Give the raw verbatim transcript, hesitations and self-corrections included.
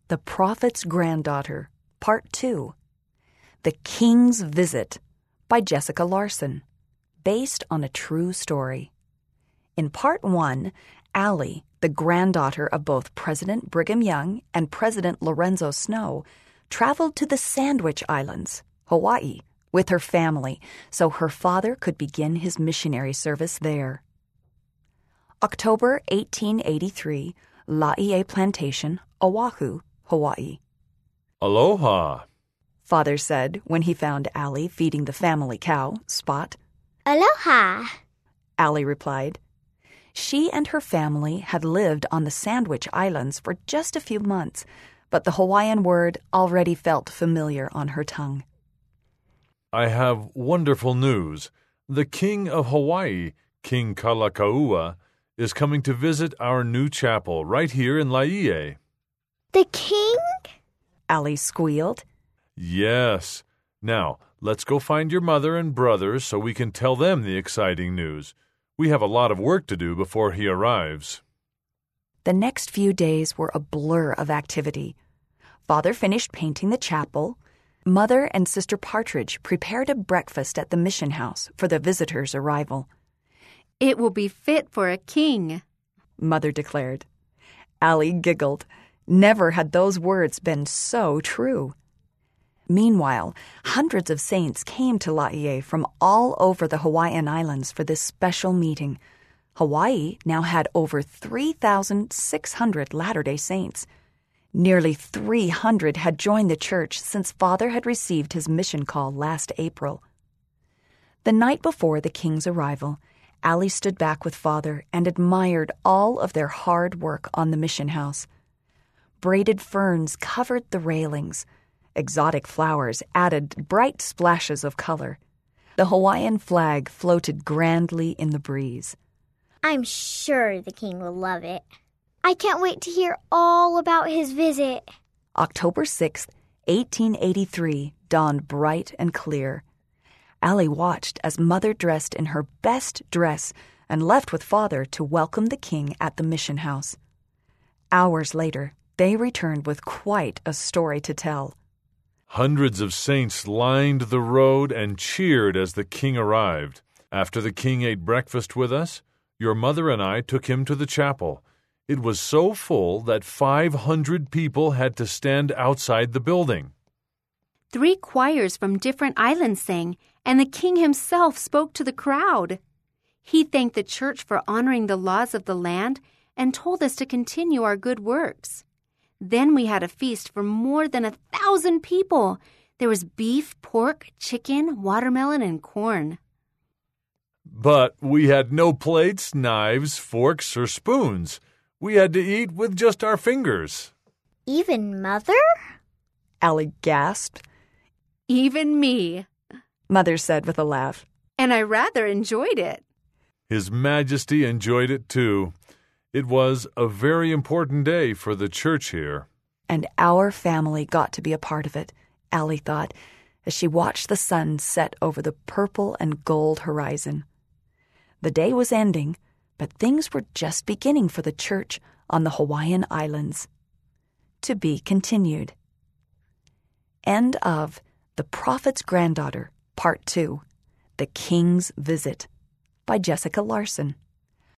The Prophet's Granddaughter, Part two, The King's Visit, by Jessica Larson, based on a true story. In Part one, Allie, the granddaughter of both President Brigham Young and President Lorenzo Snow, traveled to the Sandwich Islands, Hawaii, with her family so her father could begin his missionary service there. October eighteen eighty-three, Laie Plantation, Oahu, Hawaii. Aloha, Father said when he found Allie feeding the family cow, Spot. Aloha, Allie replied. She and her family had lived on the Sandwich Islands for just a few months, but the Hawaiian word already felt familiar on her tongue. I have wonderful news. The King of Hawaii, King Kalakaua, is coming to visit our new chapel right here in Laie. the king? Allie squealed. Yes. Now, let's go find your mother and brothers so we can tell them the exciting news. We have a lot of work to do before he arrives. The next few days were a blur of activity. Father finished painting the chapel. Mother and Sister Partridge prepared a breakfast at the mission house for the visitors' arrival. It will be fit for a king, Mother declared. Allie giggled. Never had those words been so true. Meanwhile, hundreds of saints came to Laie from all over the Hawaiian Islands for this special meeting. Hawaii now had over three thousand six hundred Latter-day Saints. Nearly three hundred had joined the church since Father had received his mission call last April. The night before the king's arrival, Allie stood back with Father and admired all of their hard work on the mission house. Braided ferns covered the railings. Exotic flowers added bright splashes of color. The Hawaiian flag floated grandly in the breeze. I'm sure the king will love it. I can't wait to hear all about his visit. October sixth, eighteen eighty-three, dawned bright and clear. Allie watched as Mother dressed in her best dress and left with Father to welcome the king at the mission house. Hours later, they returned with quite a story to tell. Hundreds of saints lined the road and cheered as the king arrived. After the king ate breakfast with us, your mother and I took him to the chapel. It was so full that five hundred people had to stand outside the building. Three choirs from different islands sang, and the king himself spoke to the crowd. He thanked the church for honoring the laws of the land and told us to continue our good works. Then we had a feast for more than a thousand people. There was beef, pork, chicken, watermelon, and corn. But we had no plates, knives, forks, or spoons. We had to eat with just our fingers. Even Mother? Allie gasped. Even me. Mother said with a laugh. And I rather enjoyed it. His Majesty enjoyed it too. It was a very important day for the church here. And our family got to be a part of it, Allie thought, as she watched the sun set over the purple and gold horizon. The day was ending, but things were just beginning for the church on the Hawaiian Islands. To be continued. End of The Prophet's Granddaughter, Part two, The King's Visit, by Jessica Larson.